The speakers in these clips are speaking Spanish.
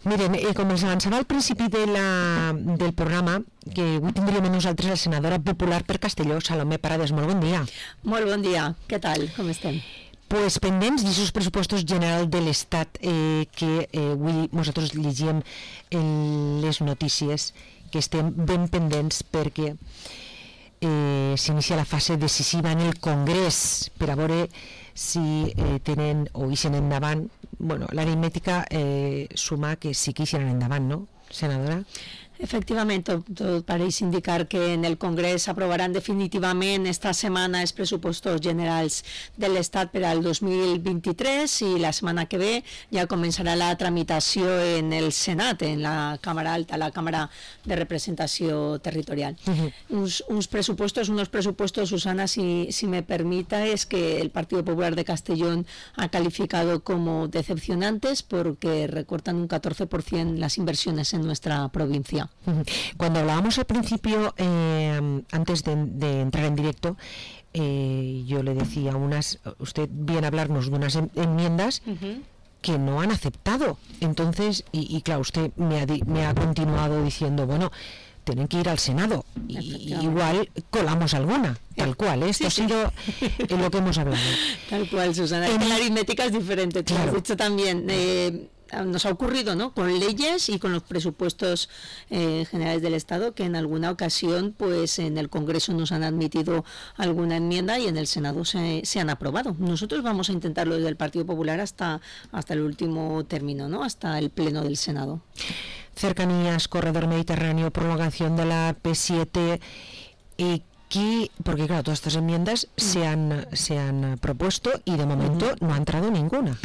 Miren, com ens avançava al principi del programa, que avui tindríem amb nosaltres la senadora popular per Castelló, Salomé Parades. Molt bon dia. Molt bon dia. Què tal? Com estem? Pues pendents d'aquests pressupostos generals de l'Estat que avui nosaltres llegíem les notícies, que estem ben pendents perquè s'inicia la fase decisiva en el Congrés per a veure si tenen o ixen endavant. Bueno, l'aritmètica suma que sí que ixen endavant, no, senadora? Efectivamente, todo parece indicar que en el Congrés aprobarán definitivamente esta semana els pressupostos generals de l'Estat per al 2023 i la setmana que ve ja començarà la tramitació en el Senat, en la Càmera Alta, la Càmera de Representació Territorial. Unos presupuestos, Susana, si me permita, es que el Partido Popular de Castellón ha calificado como decepcionantes porque recortan un 14% las inversiones en nuestra provincia. Cuando hablábamos al principio, antes de entrar en directo, yo le decía usted viene a hablarnos de unas enmiendas que no han aceptado. Entonces, y claro, usted me ha continuado diciendo, bueno, tienen que ir al Senado, y igual colamos alguna, tal cual, esto ha sido lo que hemos hablado. Tal cual, Susana, la aritmética es diferente, tú has dicho también, nos ha ocurrido, ¿no?, con leyes y con los presupuestos generales del Estado, que en alguna ocasión pues en el Congreso nos han admitido alguna enmienda y en el Senado se han aprobado. Nosotros vamos a intentarlo desde el Partido Popular hasta el último término, ¿no?, hasta el pleno del Senado. Cercanías, corredor mediterráneo, prolongación de la P7, porque claro, todas estas enmiendas se han propuesto y de momento no ha entrado ninguna.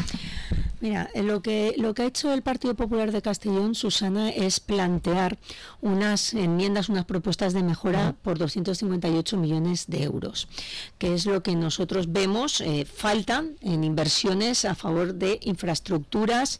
Mira, lo que ha hecho el Partido Popular de Castellón, Susana, es plantear unas enmiendas, unas propuestas de mejora por 258 millones de euros, que es lo que nosotros vemos faltan en inversiones a favor de infraestructuras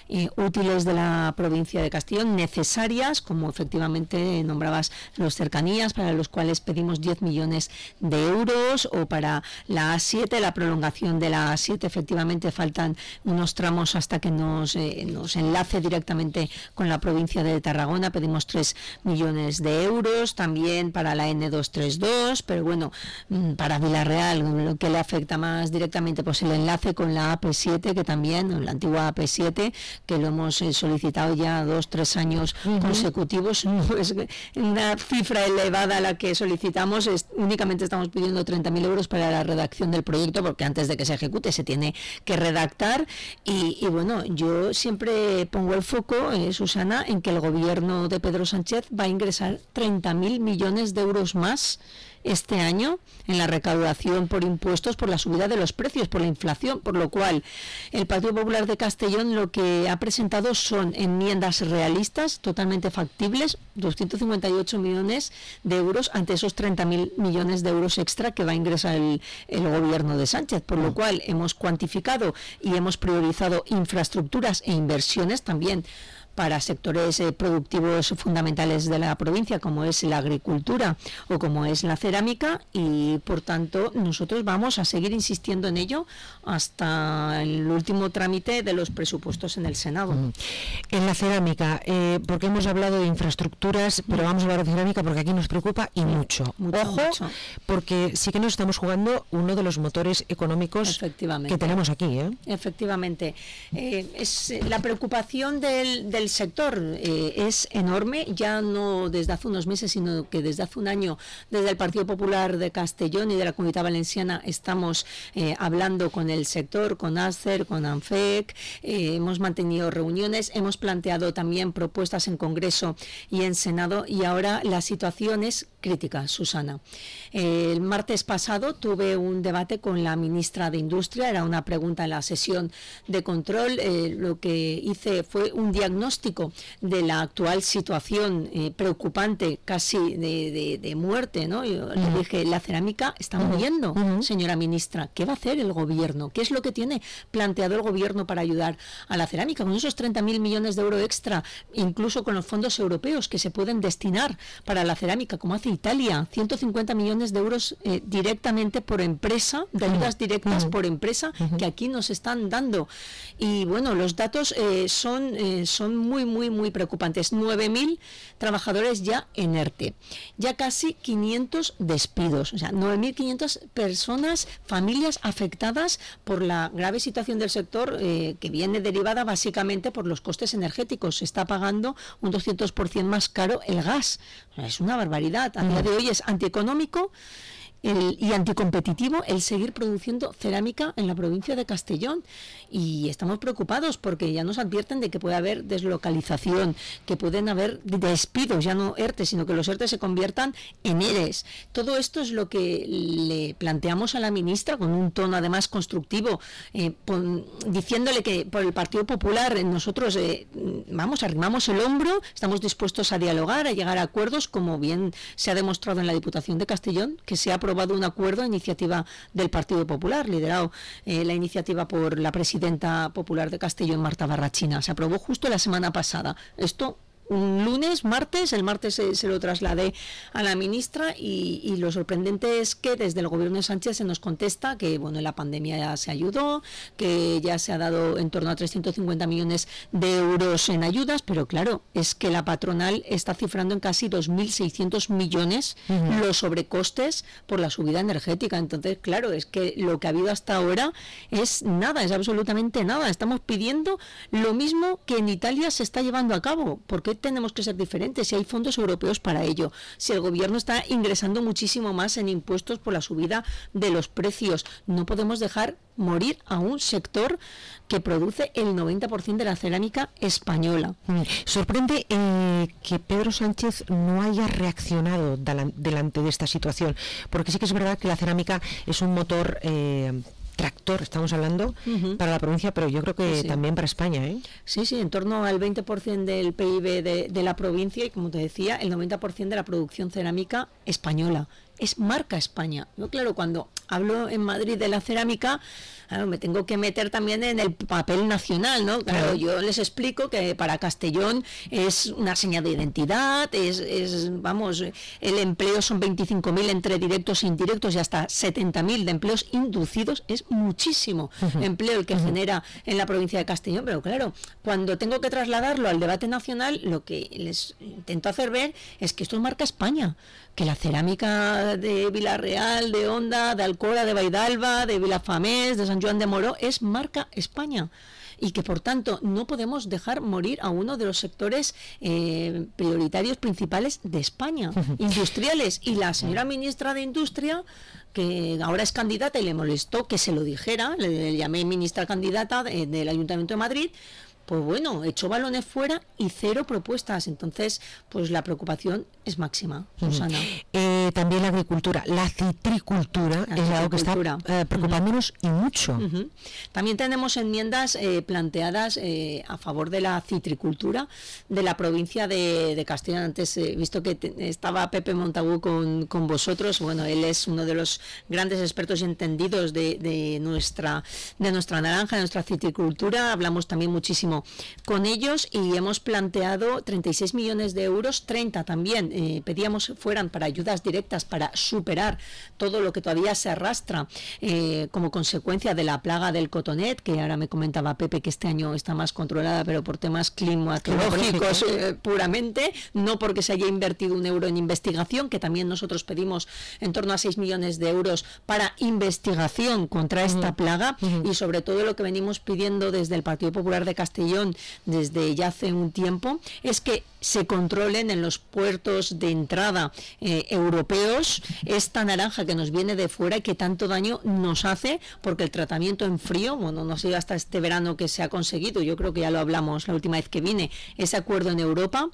útiles de la provincia de Castellón, necesarias, como efectivamente nombrabas los cercanías, para los cuales pedimos 10 millones de euros, o para la A7, la prolongación de la A7, efectivamente faltan unos tramos hasta que nos enlace directamente con la provincia de Tarragona, pedimos 3 millones de euros, también para la N232, pero bueno, para Villarreal lo que le afecta más directamente pues el enlace con la AP7, que también, la antigua AP7, que lo hemos solicitado ya 2-3 años consecutivos, pues una cifra elevada la que solicitamos, únicamente estamos pidiendo 30.000 euros para la redacción del proyecto, porque antes de que se ejecute se tiene que redactar. Y bueno, yo siempre pongo el foco, Susana, en que el gobierno de Pedro Sánchez va a ingresar 30.000 millones de euros más este año en la recaudación por impuestos, por la subida de los precios, por la inflación, por lo cual el Partido Popular de Castellón lo que ha presentado son enmiendas realistas, totalmente factibles, 258 millones de euros ante esos 30.000 millones de euros extra que va a ingresar el gobierno de Sánchez, por lo cual hemos cuantificado y hemos priorizado infraestructuras e inversiones también para sectores productivos fundamentales de la provincia, como es la agricultura o como es la cerámica, y por tanto nosotros vamos a seguir insistiendo en ello hasta el último trámite de los presupuestos en el Senado. En la cerámica, porque hemos hablado de infraestructuras, pero vamos a hablar de cerámica porque aquí nos preocupa y mucho. Ojo, porque sí que nos estamos jugando uno de los motores económicos que tenemos aquí. Efectivamente. La preocupación del sector es enorme, ya no desde hace unos meses, sino que desde hace un año, desde el Partido Popular de Castellón y de la Comunitat Valenciana, estamos hablando con el sector, con ASCER, con ANFEC, hemos mantenido reuniones, hemos planteado también propuestas en Congreso y en Senado, y ahora la situación es crítica, Susana. El martes pasado tuve un debate con la ministra de Industria, era una pregunta en la sesión de control, lo que hice fue un diagnóstico de la actual situación preocupante, casi de muerte, ¿no? Yo le dije, la cerámica está muriendo, señora ministra, ¿qué va a hacer el gobierno? ¿Qué es lo que tiene planteado el gobierno para ayudar a la cerámica? Con esos 30.000 millones de euros extra, incluso con los fondos europeos que se pueden destinar para la cerámica, como hace Italia, 150 millones de euros directamente por empresa, de ayudas directas por empresa, que aquí nos están dando. Y bueno, los datos son muy, muy, muy preocupantes. 9.000 trabajadores ya en ERTE, ya casi 500 despidos, o sea, 9.500 personas, familias afectadas por la grave situación del sector que viene derivada básicamente por los costes energéticos. Se está pagando un 200% más caro el gas. O sea, es una barbaridad. A día de hoy es antieconómico y anticompetitivo el seguir produciendo cerámica en la provincia de Castellón, y estamos preocupados porque ya nos advierten de que puede haber deslocalización, que pueden haber despidos, ya no ERTE, sino que los ERTE se conviertan en ERES. Todo esto es lo que le planteamos a la ministra con un tono además constructivo, diciéndole que por el Partido Popular nosotros arrimamos el hombro, estamos dispuestos a dialogar, a llegar a acuerdos, como bien se ha demostrado en la Diputación de Castellón, que se ha aprobado un acuerdo a iniciativa del Partido Popular, liderado la iniciativa por la presidenta popular de Castellón, Marta Barrachina. Se aprobó justo la semana pasada. Esto un lunes, el martes se lo trasladé a la ministra, y lo sorprendente es que desde el gobierno de Sánchez se nos contesta que en la pandemia ya se ayudó, que ya se ha dado en torno a 350 millones de euros en ayudas, pero claro, es que la patronal está cifrando en casi 2.600 millones los sobrecostes por la subida energética. Entonces, claro, es que lo que ha habido hasta ahora es nada, es absolutamente nada. Estamos pidiendo lo mismo que en Italia se está llevando a cabo. ¿Por qué tenemos que ser diferentes si hay fondos europeos para ello? Si el gobierno está ingresando muchísimo más en impuestos por la subida de los precios, no podemos dejar morir a un sector que produce el 90% de la cerámica española. Sorprende que Pedro Sánchez no haya reaccionado delante de esta situación, porque sí que es verdad que la cerámica es un motor tractor, estamos hablando, para la provincia, pero yo creo que también para España, ¿eh? Sí, en torno al 20% del PIB de la provincia, y como te decía, el 90% de la producción cerámica española. Es marca España. Yo, claro, cuando hablo en Madrid de la cerámica, claro, me tengo que meter también en el papel nacional, ¿no? Claro, yo les explico que para Castellón es una señal de identidad, el empleo son 25.000 entre directos e indirectos y hasta 70.000 de empleos inducidos. Es muchísimo empleo el que genera en la provincia de Castellón, pero claro, cuando tengo que trasladarlo al debate nacional, lo que les intento hacer ver es que esto es marca España, que la cerámica de Villarreal, de Honda, de Alcora, de Baidalba, de Vilafamés, de San Joan de Moró, es marca España, y que por tanto no podemos dejar morir a uno de los sectores prioritarios principales de España, industriales. Y la señora ministra de Industria, que ahora es candidata, y le molestó que se lo dijera, le llamé ministra candidata del Ayuntamiento de Madrid, pues echó balones fuera y cero propuestas. Entonces, pues la preocupación es máxima, Susana. También la agricultura, la citricultura es algo que está preocupándonos y mucho. También tenemos enmiendas planteadas a favor de la citricultura de la provincia de Castellón. Antes he visto que estaba Pepe Montagu con vosotros. Él es uno de los grandes expertos y entendidos de nuestra naranja, de nuestra citricultura. Hablamos también muchísimo con ellos y hemos planteado 36 millones de euros, 30 también pedíamos fueran para ayudas directas para superar todo lo que todavía se arrastra como consecuencia de la plaga del cotonet, que ahora me comentaba Pepe que este año está más controlada, pero por temas climatológicos puramente, no porque se haya invertido un euro en investigación, que también nosotros pedimos en torno a 6 millones de euros para investigación contra esta plaga, y sobre todo lo que venimos pidiendo desde el Partido Popular de Castellón desde ya hace un tiempo es que se controlen en los puertos de entrada europeos esta naranja que nos viene de fuera y que tanto daño nos hace, porque el tratamiento en frío, no sé hasta este verano que se ha conseguido, yo creo que ya lo hablamos la última vez que vine, ese acuerdo en Europa,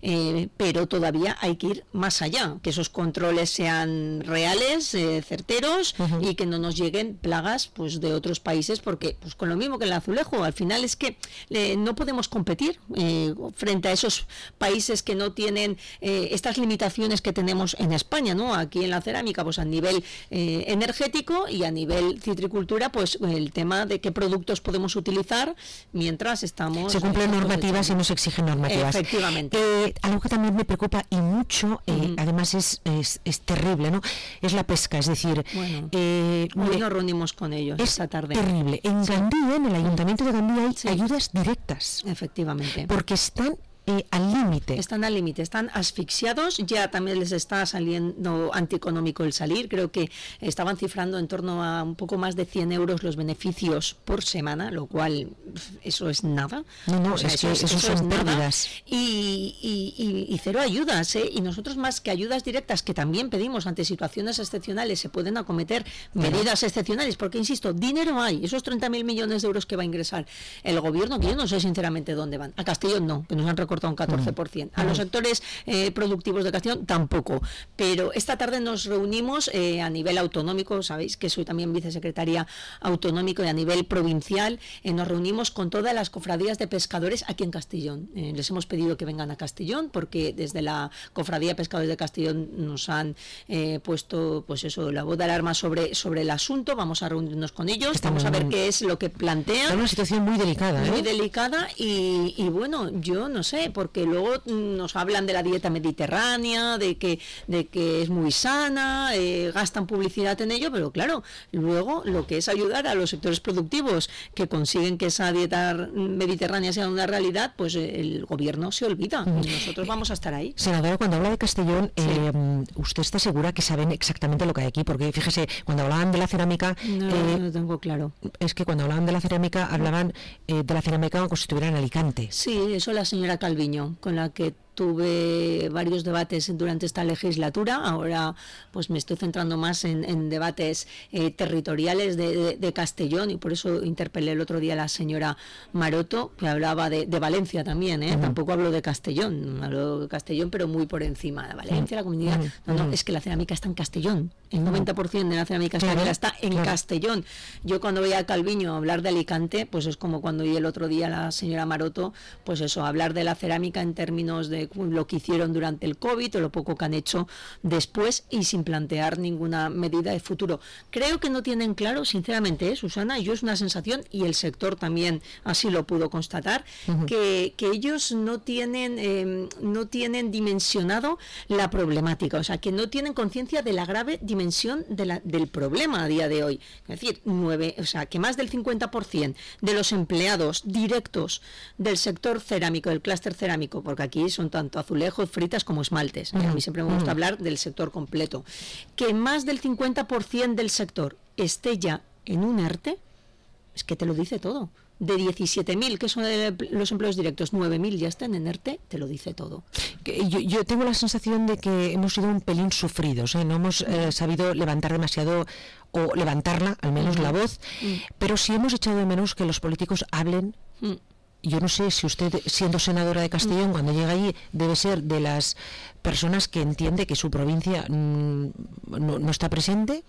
pero todavía hay que ir más allá, que esos controles sean reales, certeros, y que no nos lleguen plagas pues de otros países, porque pues con lo mismo que el azulejo, al final es que no podemos competir frente a esos países que no tienen estas limitaciones que tenemos en España, ¿no? Aquí en la cerámica, pues a nivel energético, y a nivel citricultura, pues el tema de qué productos podemos utilizar mientras estamos... Se cumplen normativas y nos exigen normativas. Efectivamente. Algo que también me preocupa y mucho, además es terrible, ¿no? Es la pesca, es decir... hoy nos reunimos con ellos esta tarde. Es terrible. En Gandía, en el Ayuntamiento de Gandía, hay ayudas directas indirectas. Efectivamente. Porque están al límite. Están al límite, están asfixiados, ya también les está saliendo antieconómico el salir, creo que estaban cifrando en torno a un poco más de 100 euros los beneficios por semana, lo cual eso es nada. No, o sea, eso son pérdidas. Y cero ayudas, y nosotros más que ayudas directas, que también pedimos ante situaciones excepcionales, se pueden acometer medidas excepcionales, porque insisto, dinero hay, esos 30.000 millones de euros que va a ingresar el gobierno, que yo no sé sinceramente dónde van. A Castellón no, que nos han recortado un 14%. A los sectores productivos de Castellón tampoco. Pero esta tarde nos reunimos a nivel autonómico, sabéis que soy también vicesecretaria autonómico, y a nivel provincial nos reunimos con todas las cofradías de pescadores aquí en Castellón. Les hemos pedido que vengan a Castellón porque desde la Cofradía de Pescadores de Castellón nos han puesto pues eso, la voz de alarma sobre el asunto. Vamos a reunirnos con ellos, vamos a ver qué es lo que plantean. Es una situación muy delicada. Muy delicada y bueno, yo no sé, porque luego nos hablan de la dieta mediterránea, de que es muy sana, gastan publicidad en ello, pero claro, luego lo que es ayudar a los sectores productivos que consiguen que esa dieta mediterránea sea una realidad, pues el gobierno se olvida y nosotros vamos a estar ahí. Senadora, cuando habla de Castellón, ¿usted está segura que saben exactamente lo que hay aquí? Porque fíjese, cuando hablaban de la cerámica... No lo tengo claro. Es que cuando hablaban de la cerámica, hablaban de la cerámica como si estuviera en Alicante. Sí, eso la señora Calviño, con la que tuve varios debates durante esta legislatura. Ahora pues me estoy centrando más en debates territoriales de Castellón, y por eso interpelé el otro día a la señora Maroto, que hablaba de Valencia también, tampoco hablo de Castellón, hablo de Castellón pero muy por encima de Valencia, la comunidad. No, es que la cerámica está en Castellón, el 90% de la cerámica española está en Castellón. Yo cuando veía a Calviño hablar de Alicante, pues es como cuando oí el otro día a la señora Maroto, pues eso, hablar de la cerámica en términos de lo que hicieron durante el COVID o lo poco que han hecho después, y sin plantear ninguna medida de futuro. Creo que no tienen claro, sinceramente, Susana, y yo es una sensación, y el sector también así lo pudo constatar, que ellos no tienen dimensionado la problemática, o sea, que no tienen conciencia de la grave dimensión del problema a día de hoy. Es decir, que más del 50% de los empleados directos del sector cerámico, del clúster cerámico, porque aquí son tanto azulejos, fritas como esmaltes. A mí siempre me gusta hablar del sector completo. Que más del 50% del sector esté ya en un ERTE, es que te lo dice todo. De 17.000 que son los empleos directos, 9.000 ya están en ERTE, te lo dice todo. Yo tengo la sensación de que hemos sido un pelín sufridos, no hemos sabido levantar demasiado, o levantarla, al menos la voz, pero sí hemos echado de menos que los políticos hablen. Yo no sé si usted, siendo senadora de Castellón, cuando llega allí, debe ser de las personas que entiende que su provincia no está presente.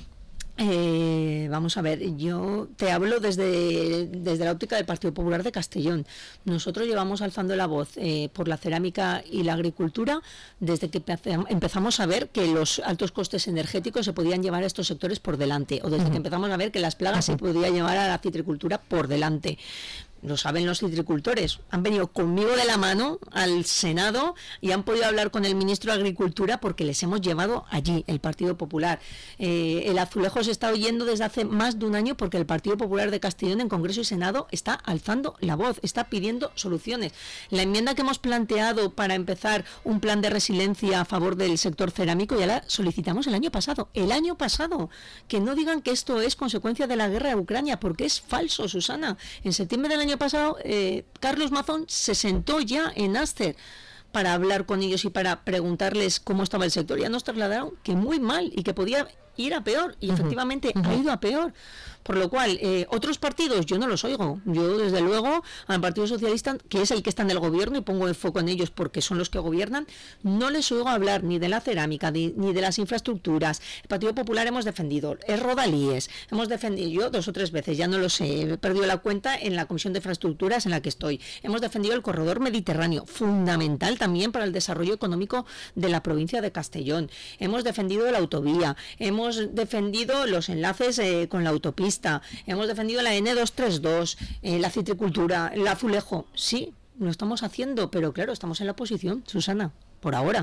Vamos a ver, yo te hablo desde la óptica del Partido Popular de Castellón. Nosotros llevamos alzando la voz por la cerámica y la agricultura desde que empezamos a ver que los altos costes energéticos se podían llevar a estos sectores por delante, o desde que empezamos a ver que las plagas se podían llevar a la citricultura por delante. Lo saben los citricultores, han venido conmigo de la mano al Senado y han podido hablar con el ministro de Agricultura porque les hemos llevado allí, el Partido Popular. El azulejo se está oyendo desde hace más de un año porque el Partido Popular de Castellón en Congreso y Senado está alzando la voz, está pidiendo soluciones. La enmienda que hemos planteado para empezar un plan de resiliencia a favor del sector cerámico ya la solicitamos el año pasado, que no digan que esto es consecuencia de la guerra de Ucrania, porque es falso, Susana. En septiembre del año pasado, Carlos Mazón se sentó ya en Aster para hablar con ellos y para preguntarles cómo estaba el sector. Ya nos trasladaron que muy mal y que podía ir a peor, y efectivamente ha ido a peor. Por lo cual, otros partidos yo no los oigo. Yo, desde luego, al Partido Socialista, que es el que está en el gobierno, y pongo el foco en ellos porque son los que gobiernan, no les oigo hablar ni de la cerámica, ni de las infraestructuras. El Partido Popular hemos defendido el Rodalíes, hemos defendido yo 2 o 3 veces, ya no lo sé, he perdido la cuenta en la Comisión de Infraestructuras en la que estoy. Hemos defendido el corredor mediterráneo, fundamental también para el desarrollo económico de la provincia de Castellón. Hemos defendido la autovía, hemos defendido los enlaces con la autopista, hemos defendido la N232, la citricultura, el azulejo. Sí, lo estamos haciendo, pero claro, estamos en la oposición, Susana, por ahora.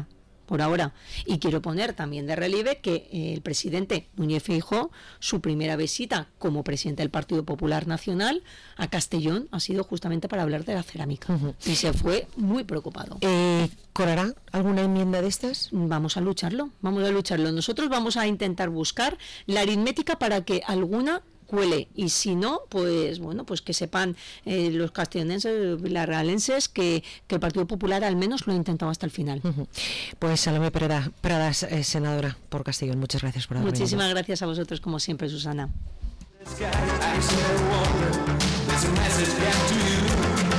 por ahora. Y quiero poner también de relieve que el presidente Núñez Feijóo, su primera visita como presidente del Partido Popular Nacional a Castellón ha sido justamente para hablar de la cerámica. Y se fue muy preocupado. ¿Colará alguna enmienda de estas? Vamos a lucharlo. Nosotros vamos a intentar buscar la aritmética para que alguna cuele, y si no, pues bueno, pues que sepan los castellonenses, las realenses, que el Partido Popular al menos lo ha intentado hasta el final. Pues Salomé Pradas, senadora por Castellón, muchas gracias por haber venido. Muchísimas gracias a vosotros, como siempre, Susana.